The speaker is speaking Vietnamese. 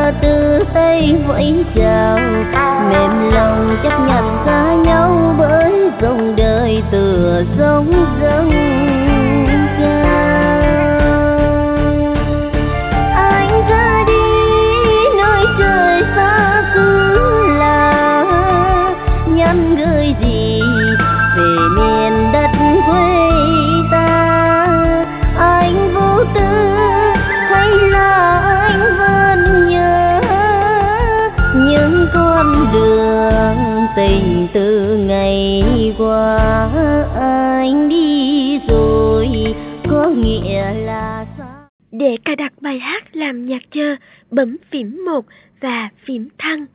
từ tay vẫy chào, mềm lòng chấp nhận xa nhau bởi dòng đời tựa sóng dâng cao. Anh ra đi nơi trời xa xứ lạ, nhắn gửi gì về miền đất quê ta. Anh vô tư hay là anh vẫn nhớ những con đường tình từ ngày qua. Anh đi rồi có nghĩa là sao? Để cài đặt bài hát làm nhạc chờ, bấm phím 1 và phím thăng.